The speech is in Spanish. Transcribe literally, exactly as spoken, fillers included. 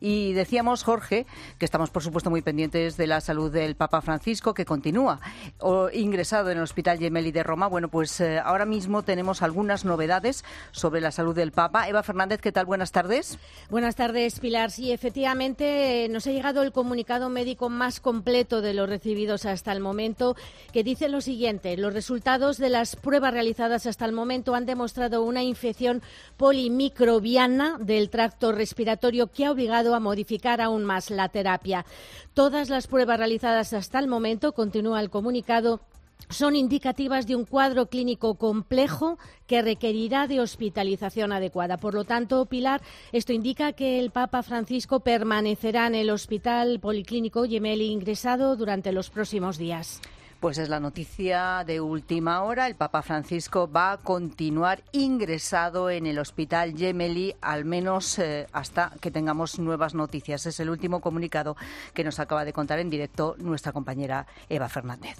Y decíamos, Jorge, que estamos por supuesto muy pendientes de la salud del Papa Francisco, que continúa o, ingresado en el Hospital Gemelli de Roma. Bueno, pues eh, ahora mismo tenemos algunas novedades sobre la salud del Papa. Eva Fernández, ¿qué tal? Buenas tardes. Buenas tardes, Pilar. Sí, efectivamente, nos ha llegado el comunicado médico más completo de los recibidos hasta el momento, que dice lo siguiente: los resultados de las pruebas realizadas hasta el momento han demostrado una infección polimicrobiana del tracto respiratorio que ha obligado a modificar aún más la terapia. Todas las pruebas realizadas hasta el momento, continúa el comunicado, son indicativas de un cuadro clínico complejo que requerirá de hospitalización adecuada. Por lo tanto, Pilar, esto indica que el Papa Francisco permanecerá en el Hospital Policlínico Gemelli ingresado durante los próximos días. Pues es la noticia de última hora. El Papa Francisco va a continuar ingresado en el Hospital Gemelli, al menos eh, hasta que tengamos nuevas noticias. Es el último comunicado que nos acaba de contar en directo nuestra compañera Eva Fernández.